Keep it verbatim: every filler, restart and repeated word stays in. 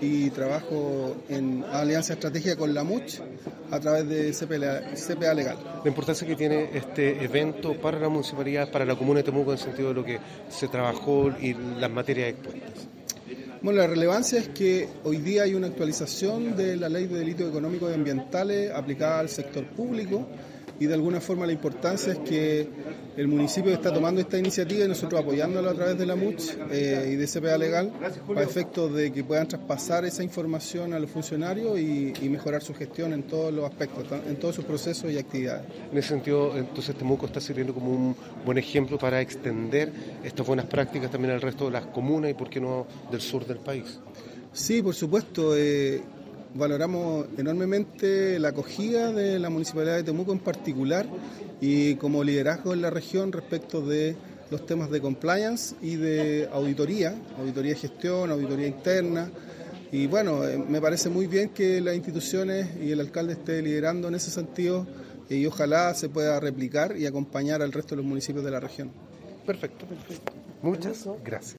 y trabajo en alianza estratégica con la MUCH a través de C P A Legal. La importancia que tiene este evento para la municipalidad, para la comuna de Temuco, en el sentido de lo que se trabajó y las materias expuestas. Bueno, la relevancia es que hoy día hay una actualización de la Ley de Delitos Económicos y Ambientales aplicada al sector público y de alguna forma la importancia es que el municipio está tomando esta iniciativa y nosotros apoyándola a través de la MUCH eh, y de C P A Legal a efectos de que puedan traspasar esa información a los funcionarios y, y mejorar su gestión en todos los aspectos, en todos sus procesos y actividades. En ese sentido, entonces Temuco está sirviendo como un buen ejemplo para extender estas buenas prácticas también al resto de las comunas y, por qué no, del sur del país. Sí, por supuesto. Eh, Valoramos enormemente la acogida de la Municipalidad de Temuco en particular y como liderazgo en la región respecto de los temas de compliance y de auditoría, auditoría de gestión, auditoría interna. Y bueno, me parece muy bien que las instituciones y el alcalde esté liderando en ese sentido y ojalá se pueda replicar y acompañar al resto de los municipios de la región. Perfecto, perfecto. Muchas gracias.